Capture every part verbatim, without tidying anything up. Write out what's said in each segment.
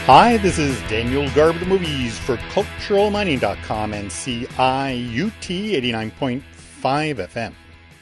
Hi, this is Daniel Garb the Movies for Cultural Mining dot com and C I U T eighty-nine point five F M.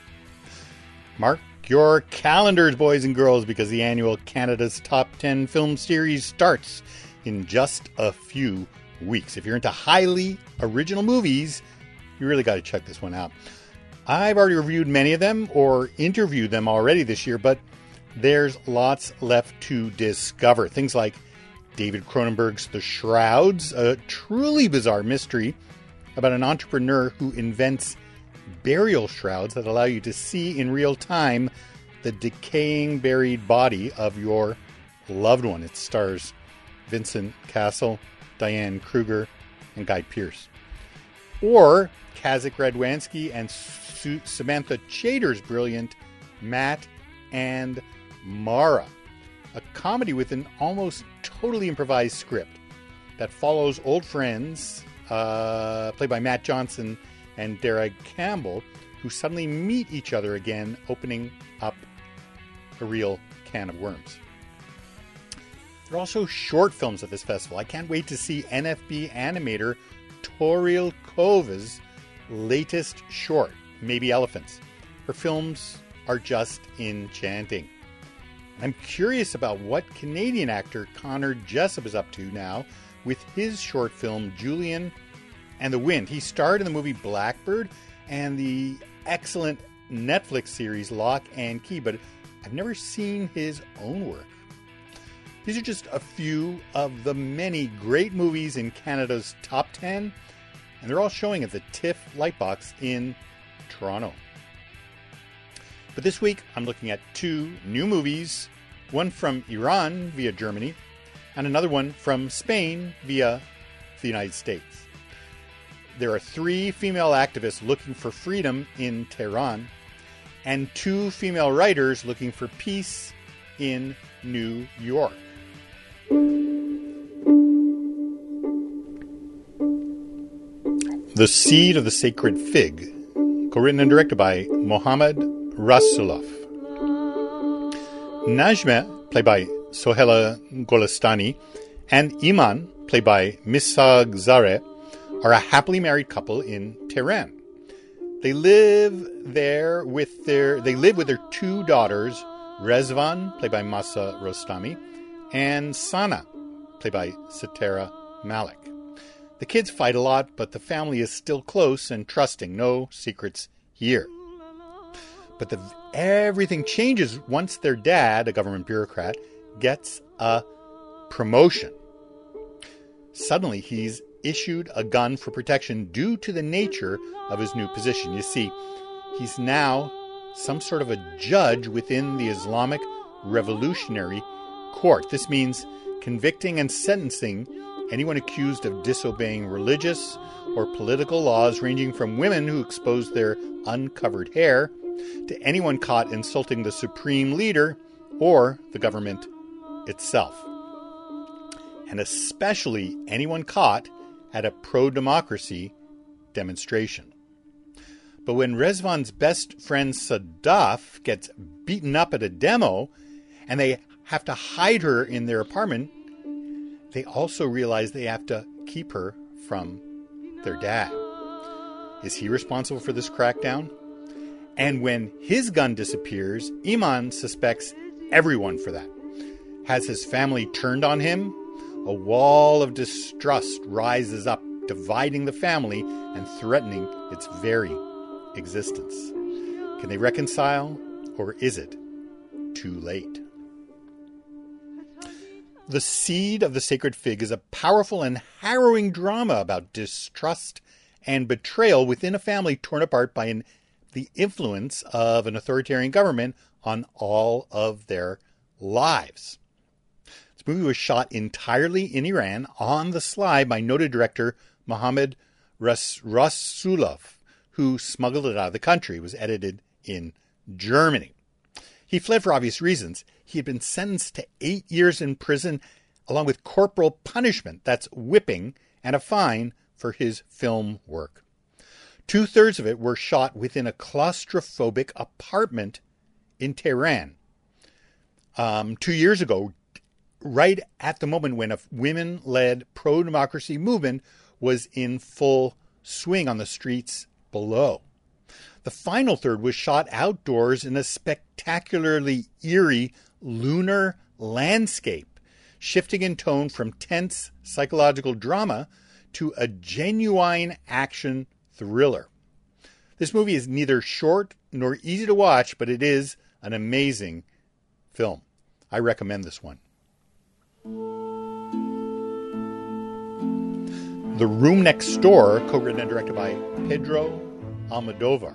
Mark your calendars, boys and girls, because the annual Canada's Top ten Film Series starts in just a few weeks. If you're into highly original movies, you really got to check this one out. I've already reviewed many of them or interviewed them already this year, but there's lots left to discover. Things like David Cronenberg's The Shrouds, a truly bizarre mystery about an entrepreneur who invents burial shrouds that allow you to see in real time the decaying buried body of your loved one. It stars Vincent Cassel, Diane Kruger, and Guy Pearce. Or Kazik Radwanski and Su- Samantha Chater's brilliant Matt and Mara, a comedy with an almost totally improvised script that follows old friends, uh, played by Matt Johnson and Derek Campbell, who suddenly meet each other again, opening up a real can of worms. There are also short films at this festival. I can't wait to see N F B animator Toriel Kova's latest short, Maybe Elephants. Her films are just enchanting. I'm curious about what Canadian actor Connor Jessup is up to now with his short film Julian and the Wind. He starred in the movie Blackbird and the excellent Netflix series Lock and Key, but I've never seen his own work. These are just a few of the many great movies in Canada's top ten, and they're all showing at the TIFF Lightbox in Toronto. But this week, I'm looking at two new movies, one from Iran via Germany, and another one from Spain via the United States. There are three female activists looking for freedom in Tehran, and two female writers looking for peace in New York. The Seed of the Sacred Fig, co-written and directed by Mohammad Rasulov. Najma, played by Sohela Golestani, and Iman, played by Misag Zareh, are a happily married couple in Tehran. They live there with their they live with their two daughters, Rezvan, played by Masa Rostami, and Sana, played by Satara Malik. The kids fight a lot, but the family is still close and trusting. No secrets here. But the, everything changes once their dad, a government bureaucrat, gets a promotion. Suddenly, he's issued a gun for protection due to the nature of his new position. You see, he's now some sort of a judge within the Islamic Revolutionary Court. This means convicting and sentencing anyone accused of disobeying religious or political laws, ranging from women who expose their uncovered hair to anyone caught insulting the supreme leader or the government itself. And especially anyone caught at a pro-democracy demonstration. But when Rezvan's best friend Sadaf gets beaten up at a demo and they have to hide her in their apartment, they also realize they have to keep her from their dad. Is he responsible for this crackdown? And when his gun disappears, Iman suspects everyone for that. Has his family turned on him? A wall of distrust rises up, dividing the family and threatening its very existence. Can they reconcile, or is it too late? The Seed of the Sacred Fig is a powerful and harrowing drama about distrust and betrayal within a family torn apart by an, the influence of an authoritarian government on all of their lives. This movie was shot entirely in Iran on the sly by noted director Mohammad Ras- Rasulov, who smuggled it out of the country. It was edited in Germany. He fled for obvious reasons. He had been sentenced to eight years in prison, along with corporal punishment, that's whipping, and a fine for his film work. Two-thirds of it were shot within a claustrophobic apartment in Tehran. Um, two years ago, right at the moment when a women-led pro-democracy movement was in full swing on the streets below. The final third was shot outdoors in a spectacularly eerie lunar landscape, shifting in tone from tense psychological drama to a genuine action thriller. This movie is neither short nor easy to watch, but it is an amazing film. I recommend this one. The Room Next Door, co-written and directed by Pedro Almodovar.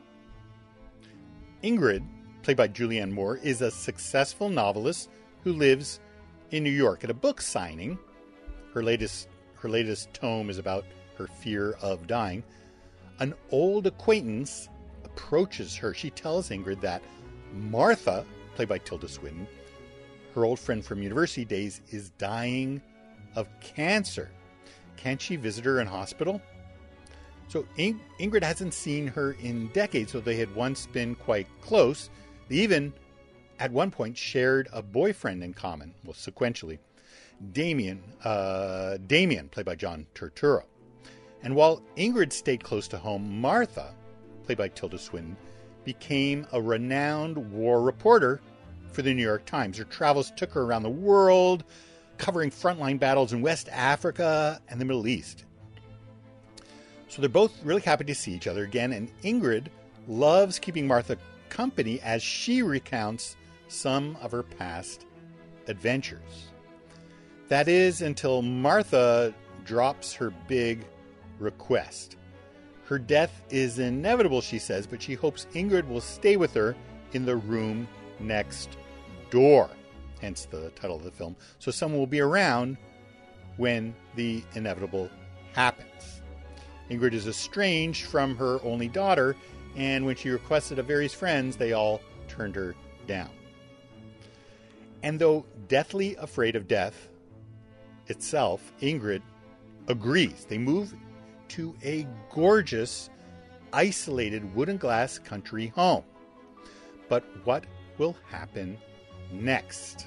Ingrid, played by Julianne Moore, is a successful novelist who lives in New York. At a book signing, her latest her latest tome is about her fear of dying, an old acquaintance approaches her. She tells Ingrid that Martha, played by Tilda Swinton, her old friend from university days, is dying of cancer. Can't she visit her in hospital? So In- Ingrid hasn't seen her in decades, so they had once been quite close. They even, at one point, shared a boyfriend in common, well, sequentially. Damien, uh, Damien, played by John Turturro. And while Ingrid stayed close to home, Martha, played by Tilda Swinton, became a renowned war reporter for the New York Times. Her travels took her around the world, covering frontline battles in West Africa and the Middle East. So they're both really happy to see each other again, and Ingrid loves keeping Martha company as she recounts some of her past adventures. That is until Martha drops her big request. Her death is inevitable, she says, but she hopes Ingrid will stay with her in the room next door, hence the title of the film, so someone will be around when the inevitable happens. Ingrid is estranged from her only daughter, and when she requested of various friends, they all turned her down. And though deathly afraid of death itself, Ingrid agrees. They move to a gorgeous, isolated wood and glass country home. But what will happen next?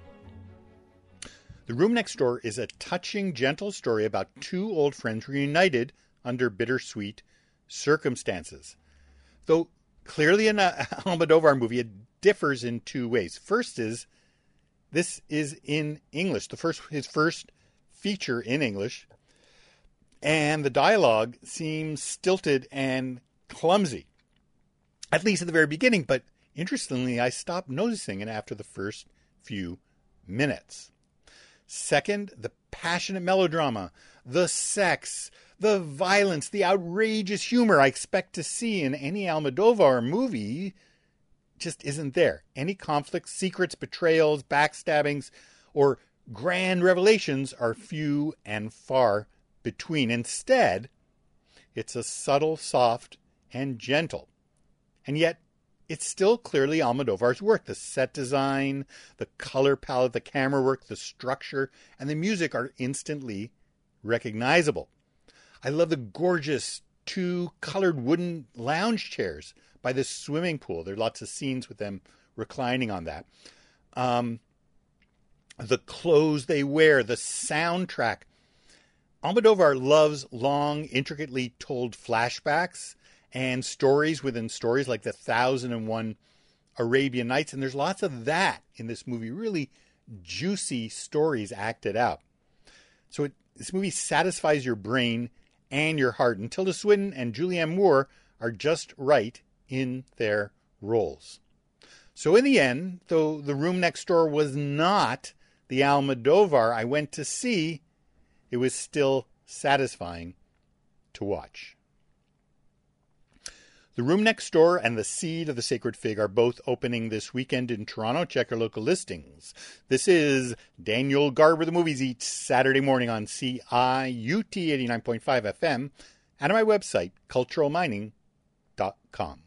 The Room Next Door is a touching, gentle story about two old friends reunited under bittersweet circumstances. Though clearly in an Almodovar movie, it differs in two ways. First is, this is in English, the first his first feature in English, and the dialogue seems stilted and clumsy, at least at the very beginning, but interestingly, I stopped noticing it after the first few minutes. Second, the passionate melodrama, the sex, the violence, the outrageous humor I expect to see in any Almodovar movie just isn't there. Any conflicts, secrets, betrayals, backstabbings, or grand revelations are few and far between. Instead, it's a subtle, soft, and gentle. And yet, it's still clearly Almodovar's work. The set design, the color palette, the camera work, the structure, and the music are instantly recognizable. I love the gorgeous two colored wooden lounge chairs by the swimming pool. There are lots of scenes with them reclining on that. Um, the clothes they wear, the soundtrack. Almodovar loves long, intricately told flashbacks and stories within stories, like the Thousand and One Arabian Nights. And there's lots of that in this movie, really juicy stories acted out. So it, this movie satisfies your brain and your heart. And Tilda Swinton and Julianne Moore are just right in their roles. So in the end, though The Room Next Door was not the Almodovar I went to see, it was still satisfying to watch. The Room Next Door and The Seed of the Sacred Fig are both opening this weekend in Toronto. Check your local listings. This is Daniel Garber, The Movies, each Saturday morning on C I U T eighty-nine point five F M and on my website, cultural mining dot com.